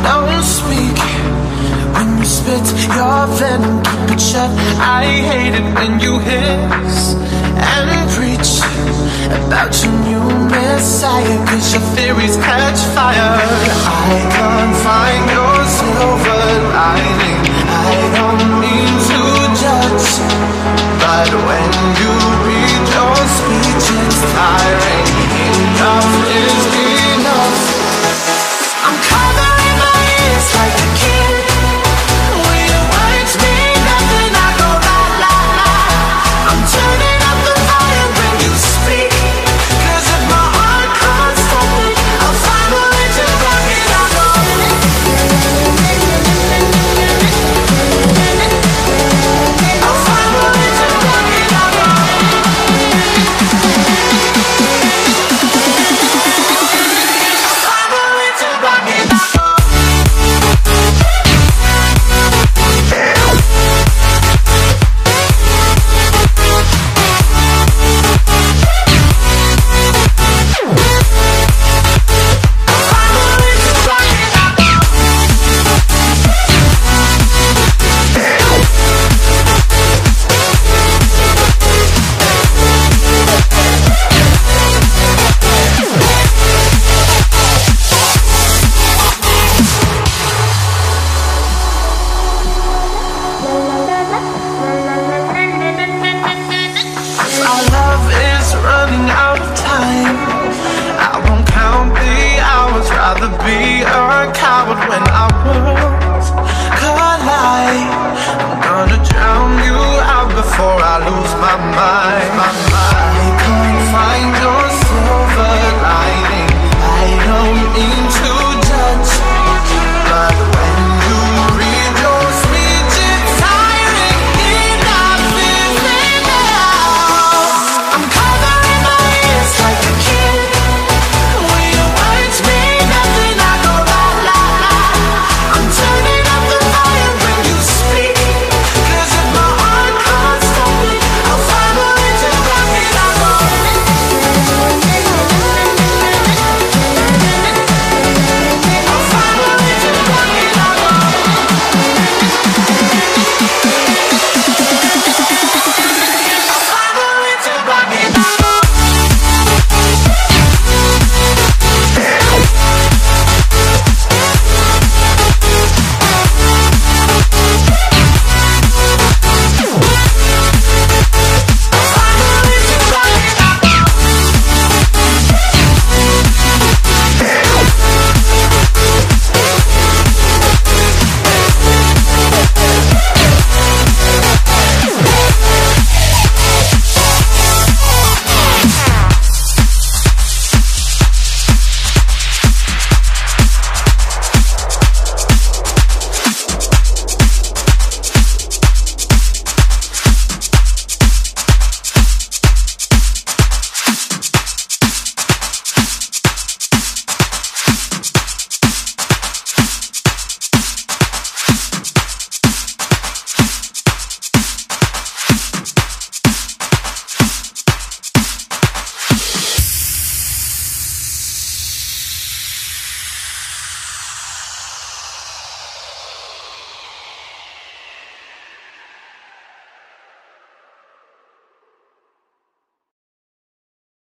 Don't speak when you spit your venom, keep it shut. I hate it when you hiss and preach about your new messiah, 'cause your theories catch fire. I can't find your silver lining. I don't mean to judge, but when you read your speech, it's tiring.